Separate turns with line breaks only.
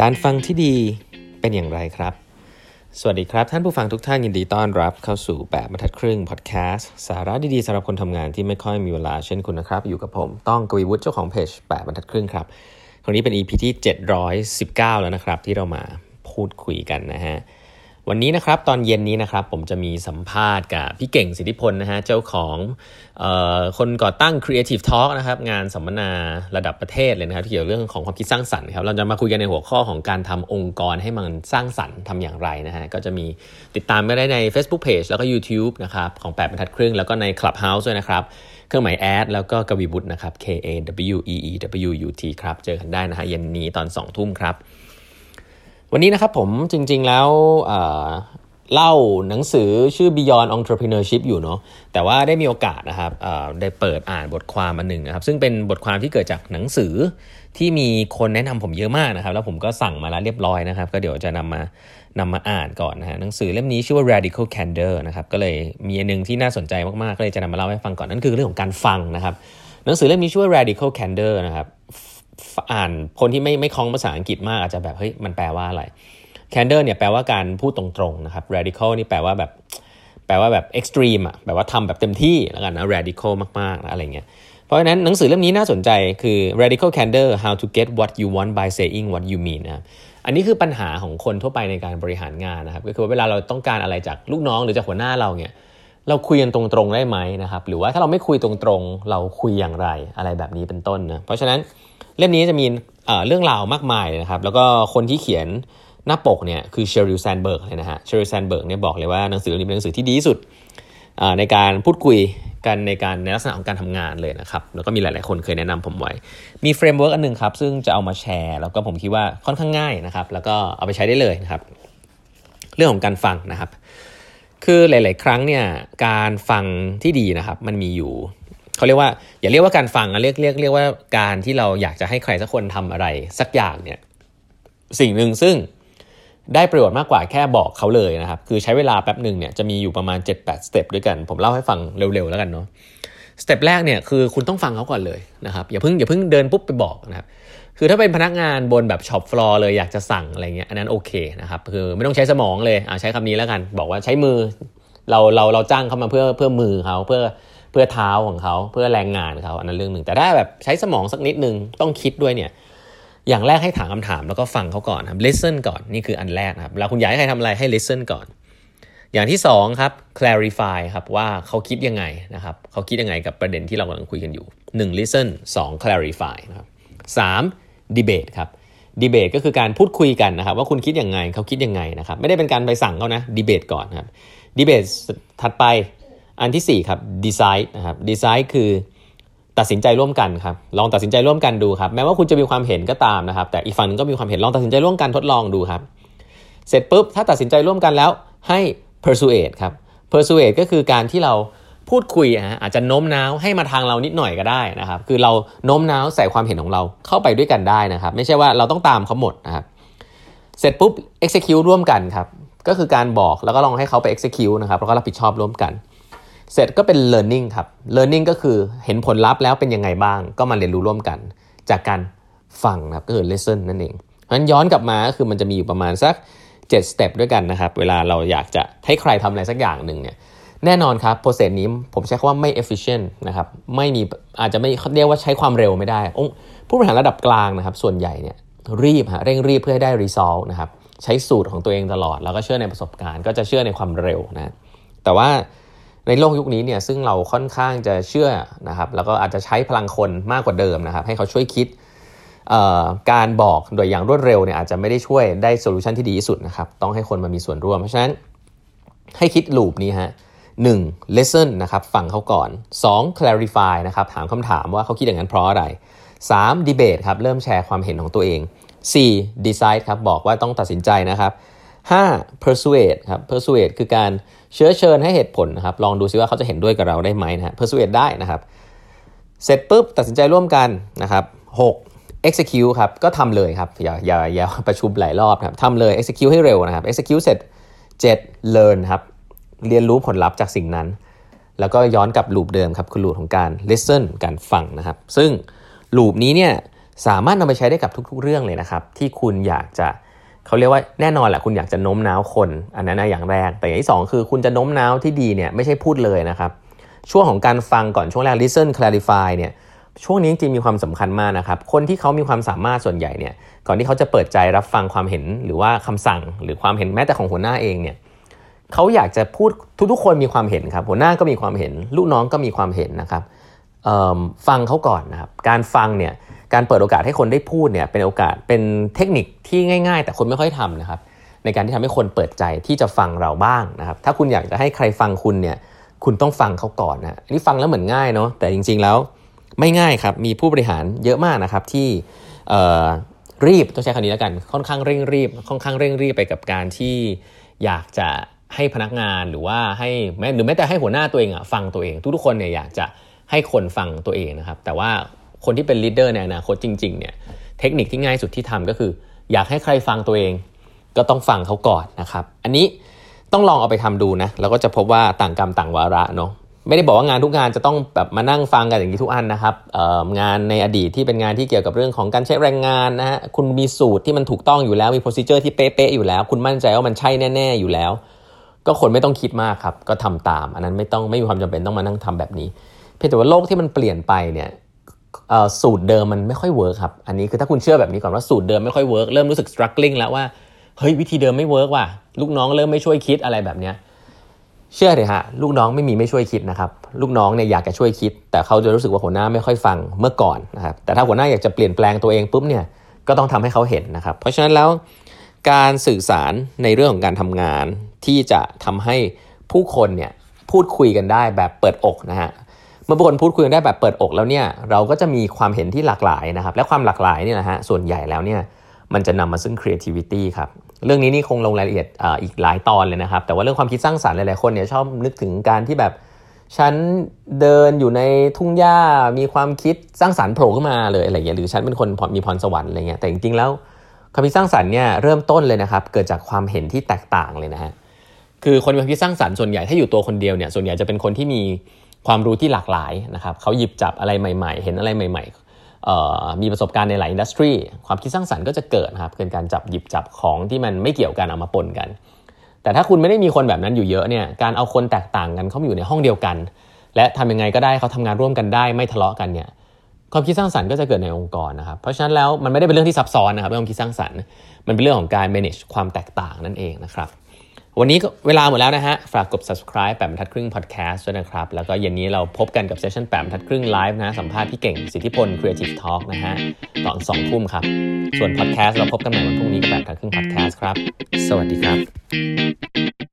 การฟังที่ดีเป็นอย่างไรครับสวัสดีครับท่านผู้ฟังทุกท่านยินดีต้อนรับเข้าสู่8บรรทัดครึ่งพอดแคสต์สาระดีๆสำหรับคนทำงานที่ไม่ค่อยมีเวลาเช่นคุณนะครับอยู่กับผมต้องกวีวุฒิเจ้าของเพจ8บรรทัดครึ่งครับครั้งนี้เป็น EP ที่719แล้วนะครับที่เรามาพูดคุยกันนะฮะวันนี้นะครับตอนเย็นนี้นะครับผมจะมีสัมภาษณ์กับพี่เก่งสิทธิพลนะฮะเจ้าของคนก่อตั้ง Creative Talk นะครับงานสัมมนาระดับประเทศเลยนะครับที่เกี่ยวเรื่องของความคิดสร้างสรรค์ครับเราจะมาคุยกันในหัวข้อของการทำองค์กรให้มันสร้างสรรค์ทำอย่างไรนะฮะก็จะมีติดตามก็ได้ใน Facebook Page แล้วก็ YouTube นะครับของ8บรรทัดครึ่งแล้วก็ใน Clubhouse ด้วยนะครับเครื่องหมายแอดแล้วก็กวีวุฒินะครับ KAWEEWUT ครับเจอกันได้นะฮะเย็นนี้ตอน 20:00 นครับวันนี้นะครับผมจริงๆแล้วเล่าหนังสือชื่อ Beyond Entrepreneurship อยู่เนาะแต่ว่าได้มีโอกาสนะครับได้เปิดอ่านบทความอันหนึ่งนะครับซึ่งเป็นบทความที่เกิดจากหนังสือที่มีคนแนะนำผมเยอะมากนะครับแล้วผมก็สั่งมาแล้วเรียบร้อยนะครับก็เดี๋ยวจะนำมาอ่านก่อนนะฮะหนังสือเล่มนี้ชื่อว่า Radical Candor นะครับก็เลยมีอันนึงที่น่าสนใจมากๆก็เลยจะนำมาเล่าให้ฟังก่อนนั่นคือเรื่องของการฟังนะครับหนังสือเล่มนี้ชื่อว่า Radical Candor นะครับอ่านคนที่ไม่คล่องภาษาอังกฤษมากอาจจะแบบเฮ้ยมันแปลว่าอะไร Candor เนี่ยแปลว่าการพูดตรงๆนะครับ Radical นี่แปลว่าแบบ extreme อ่ะแบบว่าทำแบบเต็มที่แล้วกันนะ Radical มากๆนะอะไรเงี้ยเพราะฉะนั้นหนังสือเล่มนี้น่าสนใจคือ Radical Candor How to Get What You Want by Saying What You Mean นะครับอันนี้คือปัญหาของคนทั่วไปในการบริหารงานนะครับก็คือเวลาเราต้องการอะไรจากลูกน้องหรือจากหัวหน้าเราเนี่ยเราคุยกันตรงๆได้ไหมนะครับหรือว่าถ้าเราไม่คุยตรงๆเราคุยอย่างไรอะไรแบบนี้เป็นต้นนะเพราะฉะนั้นเล่มนี้จะมีเรื่องราวมากมายนะครับแล้วก็คนที่เขียนหน้าปกเนี่ยคือเชอริล แซนเบิร์กเลยนะฮะเชอริล แซนเบิร์กเนี่ยบอกเลยว่าหนังสือเล่มนี้เป็นหนังสือที่ดีที่สุดในการพูดคุยกันในลักษณะของการทำงานเลยนะครับแล้วก็มีหลายๆคนเคยแนะนำผมไว้มีเฟรมเวิร์กอันนึงครับซึ่งจะเอามาแชร์แล้วก็ผมคิดว่าค่อนข้างง่ายนะครับแล้วก็เอาไปใช้ได้เลยนะครับเรื่องของการฟังนะครับคือหลายๆครั้งเนี่ยการฟังที่ดีนะครับมันมีอยู่เขาเรียกว่าอย่าเรียกว่าการฟังนะเรียกว่าการที่เราอยากจะให้ใครสักคนทำอะไรสักอย่างเนี่ยสิ่งหนึ่งซึ่งได้ประโยชน์มากกว่าแค่บอกเขาเลยนะครับคือใช้เวลาแป๊บนึงเนี่ยจะมีอยู่ประมาณ 7-8 สเต็ปด้วยกันผมเล่าให้ฟังเร็วๆแล้วกันเนาะสเต็ปแรกเนี่ยคือคุณต้องฟังเขาก่อนเลยนะครับอย่าเพิ่งเดินปุ๊บไปบอกนะครับคือถ้าเป็นพนักงานบนแบบช็อปฟลอร์เลยอยากจะสั่งอะไรเงี้ยอันนั้นโอเคนะครับคือไม่ต้องใช้สมองเลยใช้คำนี้แล้วกันบอกว่าใช้มือเราจ้างเขามาเพื่อมือเขาเพื่อเท้าของเขาเพื่อแรงงานเขาอันนั้นเรื่องนึงแต่ถ้าแบบใช้สมองสักนิดนึงต้องคิดด้วยเนี่ยอย่างแรกให้ถามคำถามแล้วก็ฟังเขาก่อนครับ listen ก่อนนี่คืออันแรกครับแล้วคุณอยากให้ใครทำอะไรให้ listen ก่อนอย่างที่2ครับ clarify ครับว่าเขาคิดยังไงนะครับเขาคิดยังไงกับประเด็นที่เรากำลังคุยกันอยู่1 listen 2 clarify นะครับ3 debate ครับ debate ก็คือการพูดคุยกันนะครับว่าคุณคิดยังไงเขาคิดยังไงนะครับไม่ได้เป็นการไปสั่งเขานะ debate ก่อนครับ debate ถัดไปอันที่4ครับ decide นะครับ decide คือตัดสินใจร่วมกันครับลองตัดสินใจร่วมกันดูครับแม้ว่าคุณจะมีความเห็นก็ตามนะครับแต่อีกฝั่งนึงก็มีความเห็นลองตัดสินใจร่วมกันทดลองดูครับเสร็จปุ๊บถ้าตัดสินใจร่วมกันแล้วให้ persuade ครับ persuade ก็คือการที่เราพูดคุยอาจจะโน้มน้าวให้มาทางเรานิดหน่อยก็ได้นะครับคือเราโน้มน้าวใส่ความเห็นของเราเข้าไปด้วยกันได้นะครับไม่ใช่ว่าเราต้องตามเขาหมดนะครับเสร็จปุ๊บ execute ร่วมกันครับก็คือการบอกแล้วก็ลองให้เขาไป execute นะครับแล้วก็รับผิดชอบร่วมกันเสร็จก็เป็น learning ครับ learning ก็คือเห็นผลลัพธ์แล้วเป็นยังไงบ้างก็มาเรียนรู้ร่วมกันจากการฟังนะครับก็คือ lesson นั่นเองเพราะฉะนั้นย้อนกลับมาก็คือมันจะมีอยู่ประมาณสัก7 step ด้วยกันนะครับเวลาเราอยากจะให้ใครทำอะไรสักอย่างหนึ่งเนี่ยแน่นอนครับ process นี้ผมใช้คำว่าไม่ efficient นะครับไม่มีอาจจะไม่เรียกว่าใช้ความเร็วไม่ได้ผู้บริหารระดับกลางนะครับส่วนใหญ่เนี่ยเร่งรีบเพื่อให้ได้ result นะครับใช้สูตรของตัวเองตลอดแล้วก็เชื่อในประสบการณ์ก็จะเชื่อในความเร็วนะแต่ว่าในโลกยุคนี้เนี่ยซึ่งเราค่อนข้างจะเชื่อนะครับแล้วก็อาจจะใช้พลังคนมากกว่าเดิมนะครับให้เขาช่วยคิดการบอกโดยอย่างรวดเร็วเนี่ยอาจจะไม่ได้ช่วยได้โซลูชันที่ดีที่สุดนะครับต้องให้คนมามีส่วนร่วมเพราะฉะนั้นให้คิดลูปนี้ฮะ1 listen นะครับฟังเขาก่อน2 clarify นะครับถามคำถามว่าเขาคิดอย่างนั้นเพราะอะไร3 debate ครับเริ่มแชร์ความเห็นของตัวเอง4 decide ครับบอกว่าต้องตัดสินใจนะครับ5 persuade ครับ persuade คือการเชื้อเชิญให้เหตุผลนะครับลองดูซิว่าเขาจะเห็นด้วยกับเราได้ไหมนะฮะ persuade ได้นะครับเสร็จปุ๊บตัดสินใจร่วมกันนะครับ6 execute ครับก็ทำเลยครับอย่าประชุมหลายรอบนะครับทำเลย execute ให้เร็วนะครับ execute เสร็จ7 learn ครับเรียนรู้ผลลัพธ์จากสิ่งนั้นแล้วก็ย้อนกลับลูปเดิมครับคือลูปของการ listen การฟังนะครับซึ่งลูปนี้เนี่ยสามารถนำไปใช้ได้กับทุกๆเรื่องเลยนะครับที่คุณอยากจะเขาเรียกว่าแน่นอนแหละคุณอยากจะโน้มน้าวคนอันนั้นนะอย่างแรกแต่อย่างที่สองคือคุณจะโน้มน้าวที่ดีเนี่ยไม่ใช่พูดเลยนะครับช่วงของการฟังก่อนช่วงแรก listen clarify เนี่ยช่วงนี้จริงๆมีความสำคัญมากนะครับคนที่เขามีความสามารถส่วนใหญ่เนี่ยก่อนที่เขาจะเปิดใจรับฟังความเห็นหรือว่าคำสั่งหรือความเห็นแม้แต่ของหัวหน้าเองเนี่ยเขาอยากจะพูดทุกๆคนมีความเห็นครับหัวหน้าก็มีความเห็นลูกน้องก็มีความเห็นนะครับฟังเขาก่อนนะครับการฟังเนี่ยการเปิดโอกาสให้คนได้พูดเนี่ยเป็นโอกาสเป็นเทคนิคที่ง่ายๆแต่คนไม่ค่อยทำนะครับในการที่ทำให้คนเปิดใจที่จะฟังเราบ้างนะครับถ้าคุณอยากจะให้ใครฟังคุณเนี่ยคุณต้องฟังเขาก่อนนะอันนี้ฟังแล้วเหมือนง่ายเนาะแต่จริงๆแล้วไม่ง่ายครับมีผู้บริหารเยอะมากนะครับที่รีบต้องใช้คำนี้แล้วกันค่อนข้างเร่งรีบไปกับการที่อยากจะให้พนักงานหรือว่าให้แม้แต่ให้หัวหน้าตัวเองฟังตัวเองทุกๆคนเนี่ยอยากจะให้คนฟังตัวเองนะครับแต่ว่าคนที่เป็นลีดเดอร์ในอนาคตจริงๆเนี่ยเทคนิคที่ง่ายสุดที่ทำก็คืออยากให้ใครฟังตัวเองก็ต้องฟังเขาก่อนนะครับอันนี้ต้องลองเอาไปทำดูนะแล้วก็จะพบว่าต่างกรรมต่างวาระเนาะไม่ได้บอกว่างานทุกงานจะต้องแบบมานั่งฟังกันอย่างนี้ทุกอันนะครับงานในอดีตที่เป็นงานที่เกี่ยวกับเรื่องของการใช้แรงงานนะฮะคุณมีสูตรที่มันถูกต้องอยู่แล้วมี procedure ที่เป๊ะๆอยู่แล้วคุณมั่นใจว่ามันใช่แน่ๆอยู่แล้วก็คนไม่ต้องคิดมากครับก็ทำตามอันนั้นไม่มีความจำเป็นต้องมานั่งทำแบบนี้เพียงแต่ว่าโลกที่มันเปลี่ยนไปเนี่ยสูตรเดิมมันไม่ค่อยเวิร์คครับอันนี้คือถ้าคุณเชื่อแบบนี้ก่อนว่าสูตรเดิมไม่ค่อยเวิร์คเริ่มรู้สึก struggling แล้วว่าเฮ้ยวิธีเดิมไม่เวิร์คว่ะลูกน้องเริ่มไม่ช่วยคิดอะไรแบบเนี้ยเชื่อเลยฮะลูกน้องไม่ช่วยคิดนะครับลูกน้องเนี่ยอยากจะช่วยคิดแต่เขาจะรู้สึกว่าหัวหน้าไม่ค่อยฟังเมื่อก่อนนะครับแต่ถ้าหัวหน้าอยากจะเปลี่ยนแปลงตัวเองปุ๊บเนี่ยก็ต้องทำให้เขาเห็นนะครับเพราะฉะนั้นแล้วการสื่อสารในเรื่องของการทำงานที่จะทำให้ผู้คนเนี่ยพูดคุยกันได้แบบเปิดอกนะฮะเมื่อผู้คนพูดคุยกันได้แบบเปิดอกแล้วเนี่ยเราก็จะมีความเห็นที่หลากหลายนะครับและความหลากหลายเนี่ยนะฮะส่วนใหญ่แล้วเนี่ยมันจะนำมาซึ่ง creativity ครับเรื่องนี้นี่คงลงรายละเอียดอีกหลายตอนเลยนะครับแต่ว่าเรื่องความคิดสร้างสรรค์หลายๆคนเนี่ยชอบนึกถึงการที่แบบฉันเดินอยู่ในทุ่งหญ้ามีความคิดสร้างสรรค์โผล่ขึ้นมาเลยอะไรอย่างเงี้ยหรือฉันเป็นคนมีพรสวรรค์อะไรเงี้ยแต่จริงๆแล้วความคิดสร้างสรรค์เนี่ยเริ่มต้นเลยนะครับเกิดจากความเห็นที่แตกต่างเลยนะฮะคือคนมีความคิดสร้างสรรค์ส่วนใหญ่ถ้าอยู่ตัวคนเดียวเนี่ยส่วนใหญ่จะเป็นคนที่มีความรู้ที่หลากหลายนะครับเขาหยิบจับอะไรใหม่ๆเห็นอะไรใหม่ๆมีประสบการณ์ในหลายอินดัสทรีความคิดสร้างสรรค์ก็จะเกิดนะครับเป็นการหยิบจับของที่มันไม่เกี่ยวกันเอามาปนกันแต่ถ้าคุณไม่ได้มีคนแบบนั้นอยู่เยอะเนี่ยการเอาคนแตกต่างกันเข้ามาอยู่ในห้องเดียวกันและทำยังไงก็ได้เขาทำงานร่วมกันได้ไม่ทะเลาะกันเนี่ยความคิดสร้างสรรค์ก็จะเกิดในองค์กรนะครับเพราะฉะนั้นแล้วมันไม่ได้เป็นเรื่องที่ซับซ้อนนะครับเรื่องความคิดสร้างสรรค์มันเป็นเรื่องของการ manage ความแตกต่างนั่นเองนะครับวันนี้เวลาหมดแล้วนะฮะฝากกด subscribe แปดบรรทัดครึ่ง podcast ด้วยนะครับแล้วก็เย็นนี้เราพบกันกับเซสชั่นแปดบรรทัดครึ่ง live นะสัมภาษณ์พี่เก่งสิทธิพล Creative Talk นะฮะตอน 20:00 นครับส่วน podcast เราพบกันใหม่วันพรุ่งนี้กับแปดบรรทัดครึ่ง podcast ครับสวัสดีครับ